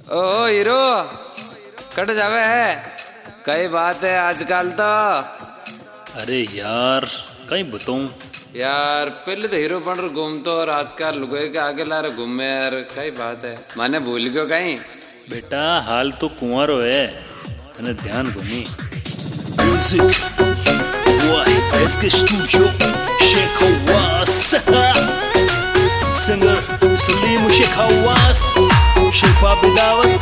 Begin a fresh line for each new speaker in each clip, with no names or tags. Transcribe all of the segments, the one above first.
ओ hero cut जावे है कई बात है आजकल तो।
अरे यार कहीं बताऊं
यार पहले तो हीरो बन घूमतो और आजकल लुगाई के आगे ला रहे घूमे यार कई बात है माने भूल गयो कहीं।
बेटा हाल तो कुंवारो है तने ध्यान घूमी। Music Y SK studio Sheikh Hawas singer Salim Sheikh Hawas Shilpa Bidawat.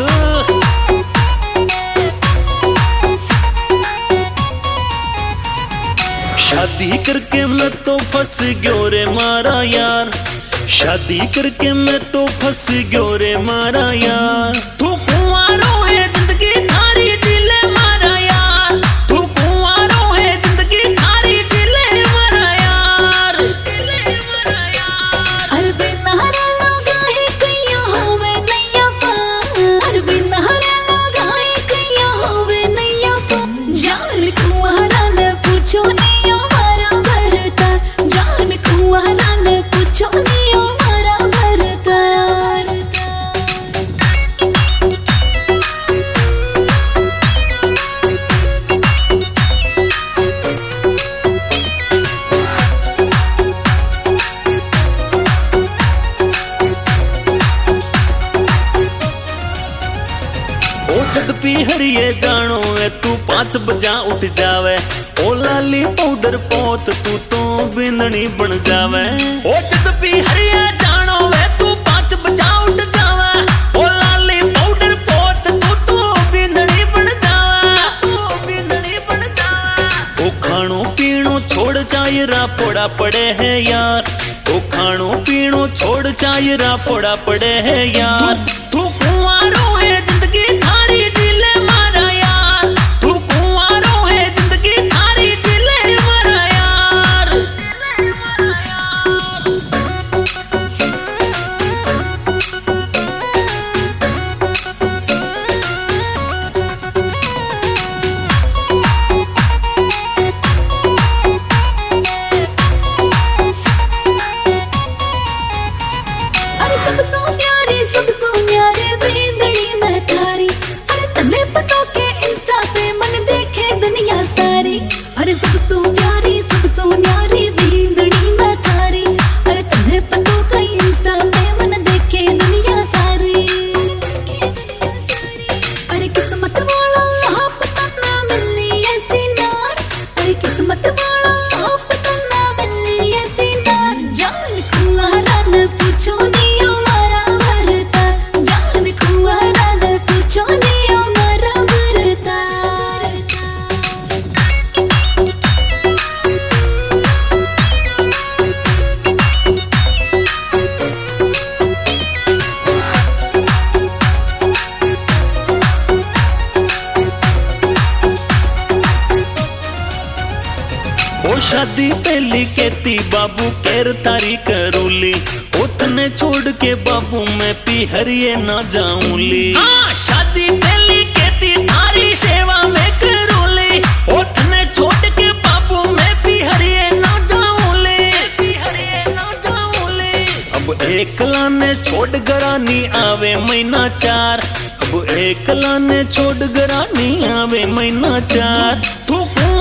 शादी करके मैं तो फंस गयो रे मारा यार, शादी करके मैं तो फंस गयो रे मारा यार। तू कुंवारो है जिंदगी थारी जिले मारा यार, तू कुंवारो है जिंदगी थारी जिले मारा यार, जिले मारा यार।
अरे बिनहरा लगाए कइया होवे नैया पा, अरे बिनहरा लगाए कइया होवे नैया पा। जान कुंवारा ने पूछो नियो मारा भरता, जान कुंवारा ने पूछो नियो मारा भरता।
जद पी हरिये जानो है तू 5 बजा उठ जावे, ओ लाली पाउडर पोत तू तो बिंदनी बन जावे। ओ जद पी हरिये जानो है तू 5 बजा उठ जावे, ओ लाली पाउडर पोत तू तो बिंदनी बन जावे, तू बिंदनी बन जावे। ओ खानो पीनो छोड़ चायरा पोड़ा पड़े है यार, ओ खानो पीनो छोड़ चायरा पोड़ा पड़े है यार। तू कुंवारो है जिंदगी थारी जिले मारा यार, तू कुंवारो है जिंदगी थारी जिले मारा यार, जिले मारा यार।
अरे सब सो न्यारे बेंदड़ी मैं थारी, अरे तन्ने पता के इंस्टा पे मन देखे दुनिया सारी। अरे सब सो न्यारी बेंदड़ी मैं थारी, अरे तन्ने पता के इंस्टा पे मन देखे दुनिया सारी। अरे किस्मत वाला आप पता ना मिली ऐसी नार, अरे किस्मत वाला आप पता ना मिली ऐसी नार। जान कुंवारा ने पूछो नियो मारा भरता, जान कुंवारा ने पूछो नियो मारा भरता।
ओ शादी पहली कहती बाबू केर तारी करूली, उतने छोड़ के बाबू मैं पी हरिये ना जाऊंली। हाँ शादी पहली कहती तारी सेवा में करूली, उतने छोड़ के बाबू मैं पी हरिये ना जाऊंली, पी हरिये ना जाऊंली। अब एकला ने छोड़ गरानी आवे महीना 4, अब एकला ने छोड़ गरानी आवे महीना 4। तू